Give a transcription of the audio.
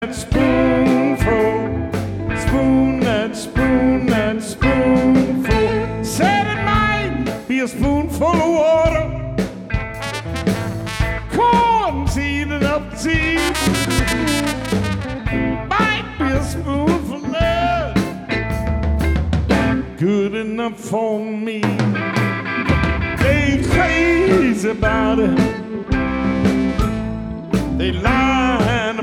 Spoonful, that spoonful. Said it might be a spoonful of water. Corn seed enough tea. Might be a spoonful of love. Good enough for me. They crazy about it. They lying